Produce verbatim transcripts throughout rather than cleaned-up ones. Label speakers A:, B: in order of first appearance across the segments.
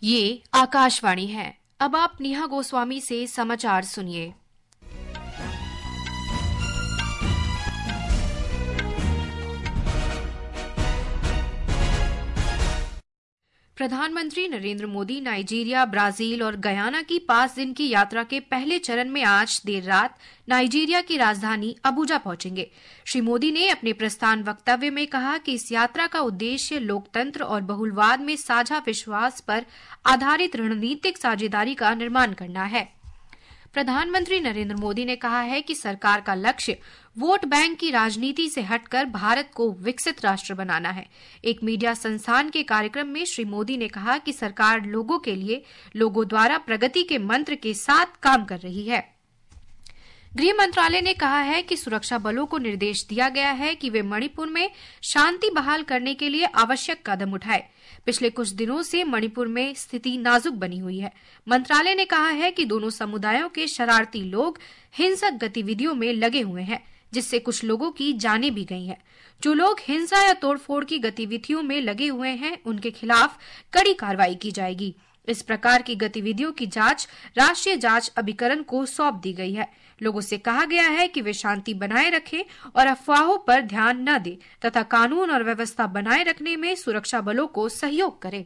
A: ये आकाशवाणी है। अब आप नेहा गोस्वामी से समाचार सुनिए। प्रधानमंत्री नरेंद्र मोदी नाइजीरिया, ब्राजील और गयाना की पांच दिन की यात्रा के पहले चरण में आज देर रात नाइजीरिया की राजधानी अबुजा पहुंचेंगे। श्री मोदी ने अपने प्रस्थान वक्तव्य में कहा कि इस यात्रा का उद्देश्य लोकतंत्र और बहुलवाद में साझा विश्वास पर आधारित रणनीतिक साझेदारी का निर्माण करना है। प्रधानमंत्री नरेंद्र मोदी ने कहा है कि सरकार का लक्ष्य वोट बैंक की राजनीति से हटकर भारत को विकसित राष्ट्र बनाना है। एक मीडिया संस्थान के कार्यक्रम में श्री मोदी ने कहा कि सरकार लोगों के लिए, लोगों द्वारा प्रगति के मंत्र के साथ काम कर रही है। गृह मंत्रालय ने कहा है कि सुरक्षा बलों को निर्देश दिया गया है कि वे मणिपुर में शांति बहाल करने के लिए आवश्यक कदम उठाएं। पिछले कुछ दिनों से मणिपुर में स्थिति नाजुक बनी हुई है। मंत्रालय ने कहा है कि दोनों समुदायों के शरारती लोग हिंसक गतिविधियों में लगे हुए हैं, जिससे कुछ लोगों की जानें भी गई हैं। जो लोग हिंसा या तोड़फोड़ की गतिविधियों में लगे हुए हैं, उनके खिलाफ कड़ी कार्रवाई की जाएगी। इस प्रकार की गतिविधियों की जांच राष्ट्रीय जांच अभिकरण को सौंप दी गई है। लोगों से कहा गया है कि वे शांति बनाए रखें और अफवाहों पर ध्यान न दें तथा कानून और व्यवस्था बनाए रखने में सुरक्षा बलों को सहयोग करें।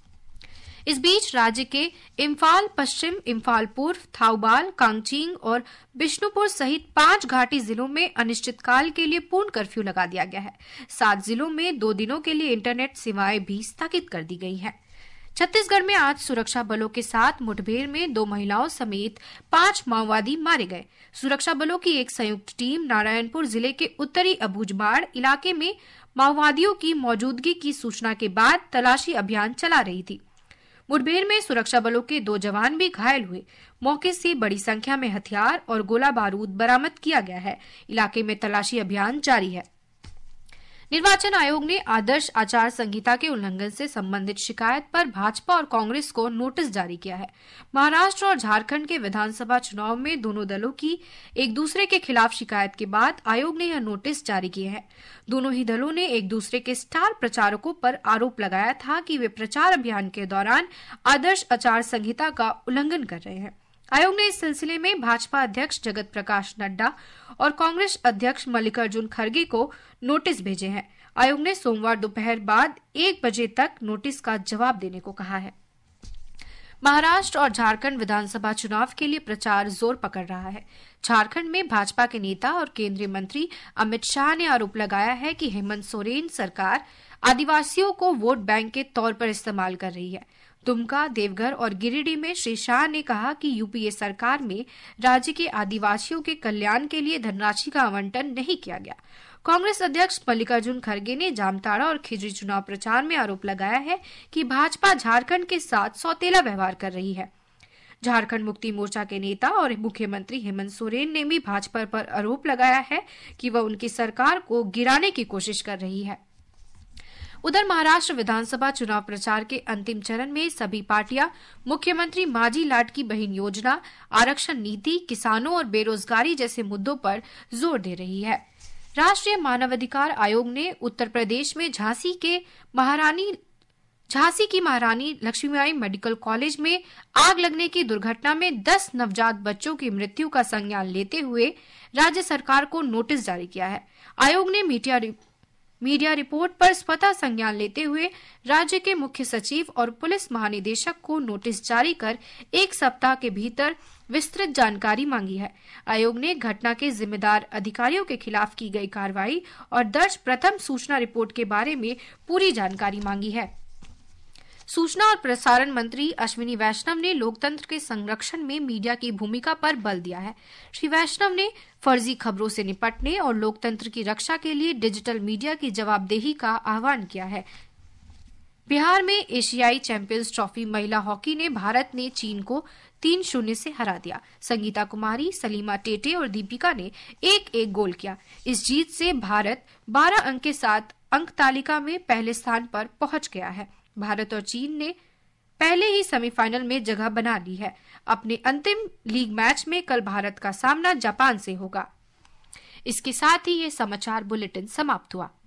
A: इस बीच राज्य के इम्फाल पश्चिम, इम्फाल पूर्व, थाउबाल, कांगचींग और बिष्णुपुर सहित पांच घाटी जिलों में अनिश्चितकाल के लिए पूर्ण कर्फ्यू लगा दिया गया है। सात जिलों में दो दिनों के लिए इंटरनेट सेवाएं भी स्थगित कर दी गई हैं। छत्तीसगढ़ में आज सुरक्षा बलों के साथ मुठभेड़ में दो महिलाओं समेत पांच माओवादी मारे गए। सुरक्षा बलों की एक संयुक्त टीम नारायणपुर जिले के उत्तरी अबूझमाड़ इलाके में माओवादियों की मौजूदगी की सूचना के बाद तलाशी अभियान चला रही थी। मुठभेड़ में सुरक्षा बलों के दो जवान भी घायल हुए। मौके से बड़ी संख्या में हथियार और गोला बारूद बरामद किया गया है। इलाके में तलाशी अभियान जारी है। निर्वाचन आयोग ने आदर्श आचार संहिता के उल्लंघन से संबंधित शिकायत पर भाजपा और कांग्रेस को नोटिस जारी किया है। महाराष्ट्र और झारखंड के विधानसभा चुनाव में दोनों दलों की एक दूसरे के खिलाफ शिकायत के बाद आयोग ने यह नोटिस जारी किए हैं। दोनों ही दलों ने एक दूसरे के स्टार प्रचारकों पर आरोप लगाया था कि वे प्रचार अभियान के दौरान आदर्श आचार संहिता का उल्लंघन कर रहे हैं। आयोग ने इस सिलसिले में भाजपा अध्यक्ष जगत प्रकाश नड्डा और कांग्रेस अध्यक्ष मल्लिकार्जुन खड़गे को नोटिस भेजे हैं। आयोग ने सोमवार दोपहर बाद एक बजे तक नोटिस का जवाब देने को कहा है। महाराष्ट्र और झारखंड विधानसभा चुनाव के लिए प्रचार जोर पकड़ रहा है। झारखंड में भाजपा के नेता और केंद्रीय मंत्री अमित शाह ने आरोप लगाया है कि हेमंत सोरेन सरकार आदिवासियों को वोट बैंक के तौर पर इस्तेमाल कर रही है। दुमका, देवघर और गिरिडीह में श्री शाह ने कहा कि यूपीए सरकार में राज्य के आदिवासियों के कल्याण के लिए धनराशि का आवंटन नहीं किया गया। कांग्रेस अध्यक्ष मल्लिकार्जुन खड़गे ने जामताड़ा और खिजरी चुनाव प्रचार में आरोप लगाया है कि भाजपा झारखंड के साथ सौतेला व्यवहार कर रही है। झारखंड मुक्ति मोर्चा के नेता और मुख्यमंत्री हेमंत सोरेन ने भी भाजपा पर आरोप लगाया है कि वह उनकी सरकार को गिराने की कोशिश कर रही है। उधर महाराष्ट्र विधानसभा चुनाव प्रचार के अंतिम चरण में सभी पार्टियां मुख्यमंत्री माझी लाडकी बहन योजना, आरक्षण नीति, किसानों और बेरोजगारी जैसे मुद्दों पर जोर दे रही है। राष्ट्रीय मानवाधिकार आयोग ने उत्तर प्रदेश में झांसी के महारानी झांसी की महारानी लक्ष्मीबाई मेडिकल कॉलेज में आग लगने की दुर्घटना में दस नवजात बच्चों की मृत्यु का संज्ञान लेते हुए राज्य सरकार को नोटिस जारी किया है। आयोग ने मीडिया मीडिया रिपोर्ट पर स्वतः संज्ञान लेते हुए राज्य के मुख्य सचिव और पुलिस महानिदेशक को नोटिस जारी कर एक सप्ताह के भीतर विस्तृत जानकारी मांगी है। आयोग ने घटना के जिम्मेदार अधिकारियों के खिलाफ की गई कार्रवाई और दर्ज प्रथम सूचना रिपोर्ट के बारे में पूरी जानकारी मांगी है। सूचना और प्रसारण मंत्री अश्विनी वैष्णव ने लोकतंत्र के संरक्षण में मीडिया की भूमिका पर बल दिया है। श्री वैष्णव ने फर्जी खबरों से निपटने और लोकतंत्र की रक्षा के लिए डिजिटल मीडिया की जवाबदेही का आह्वान किया है। बिहार में एशियाई चैंपियंस ट्रॉफी महिला हॉकी ने भारत ने चीन को तीन शून्य से हरा दिया। संगीता कुमारी, सलीमा टेटे और दीपिका ने एक एक गोल किया। इस जीत से भारत बारह अंक के साथ अंक तालिका में पहले स्थान पर पहुंच गया है। भारत और चीन ने पहले ही सेमीफाइनल में जगह बना ली है। अपने अंतिम लीग मैच में कल भारत का सामना जापान से होगा। इसके साथ ही ये समाचार बुलेटिन समाप्त हुआ।